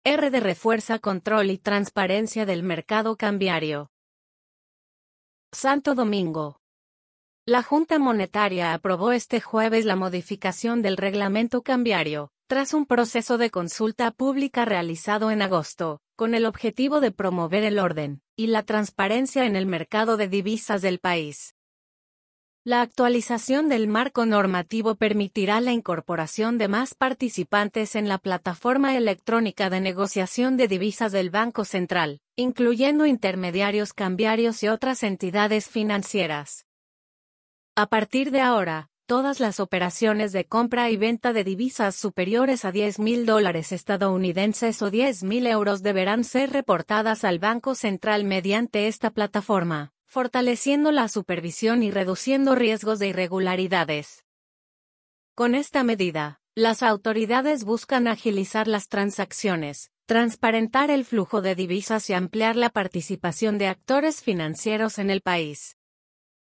RD refuerza control y transparencia del mercado cambiario. Santo Domingo. La Junta Monetaria aprobó este jueves la modificación del reglamento cambiario, tras un proceso de consulta pública realizado en agosto, con el objetivo de promover el orden y la transparencia en el mercado de divisas del país. La actualización del marco normativo permitirá la incorporación de más participantes en la plataforma electrónica de negociación de divisas del Banco Central, incluyendo intermediarios cambiarios y otras entidades financieras. A partir de ahora, todas las operaciones de compra y venta de divisas superiores a $10,000 estadounidenses o 10,000 euros deberán ser reportadas al Banco Central mediante esta plataforma, fortaleciendo la supervisión y reduciendo riesgos de irregularidades. Con esta medida, las autoridades buscan agilizar las transacciones, transparentar el flujo de divisas y ampliar la participación de actores financieros en el país.